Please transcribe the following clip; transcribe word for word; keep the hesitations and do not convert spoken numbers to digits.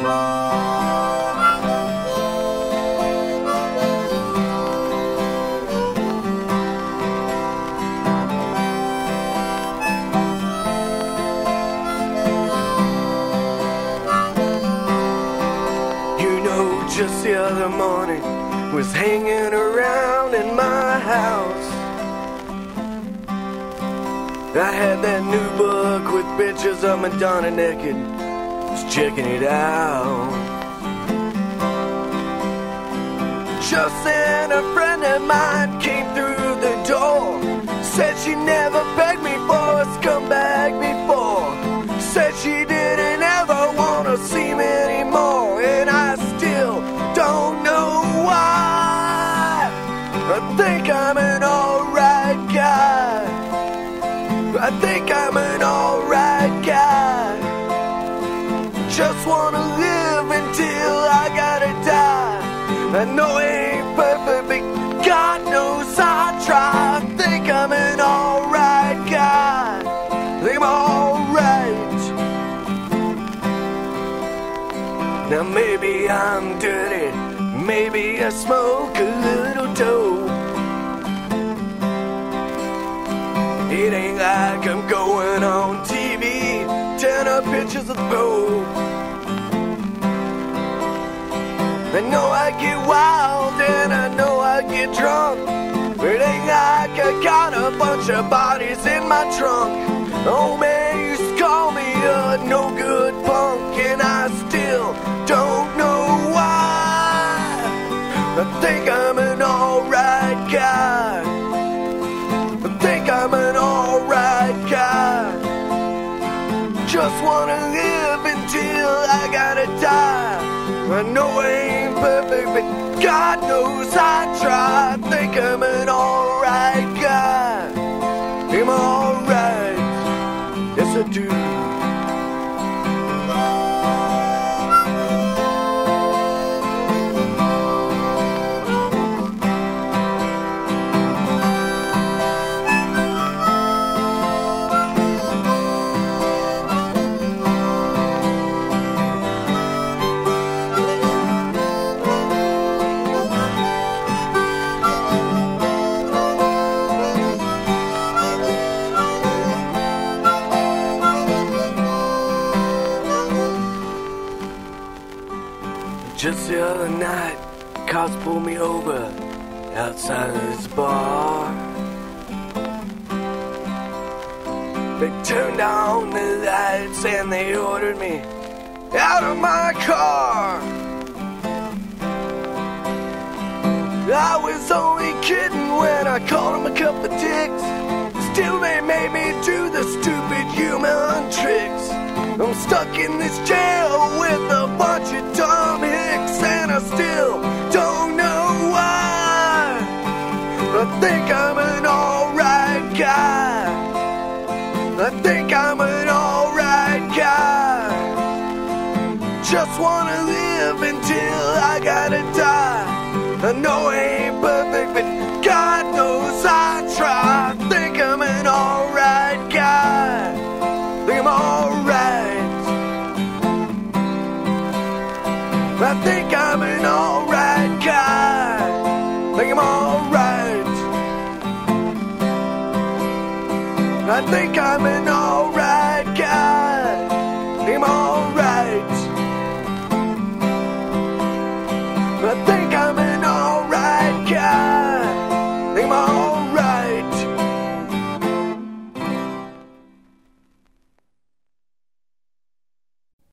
Just the other morning, was hanging around in my house. I had that new book with pictures of Madonna naked, was checking it out. Just then a friend of mine came through the door, said she never begged me for a scumbag before, said she didn't ever want to see me anymore, and I still don't know why. I think I'm an alright guy. I think I'm an alright guy. Just wanna live until I gotta die. I know it ain't perfect, but God knows I try. I think I'm an alright guy. I think I'm alright. Now maybe I'm dirty, maybe I smoke a little dope. It ain't like I'm going on T V, turn up pictures of the Pope. I know I get wild and I know I get drunk. It ain't like I got a bunch of bodies in my trunk. Oh man used to call me a no good punk, and I still don't know why. I think I'm an alright guy. I think I'm an alright guy. Just wanna live until I gotta die. I know it ain't perfect, but God knows I try. I think I'm an alright guy. I'm alright. Yes, I do. Just the other night, cops pulled me over outside of this bar. They turned on the lights and they ordered me out of my car. I was only kidding when I called them a couple of dicks. Still they made me do the stupid human tricks. I'm stuck in this jail with a bunch of dumb hicks, and I still don't know why. I think I'm an alright guy. I think I'm an alright guy. Just wanna live until I gotta die. I know it ain't perfect, but God knows I try. I think I'm an alright guy. I think I'm alright. I think I'm an alright guy. I think I'm alright. I think I'm an alright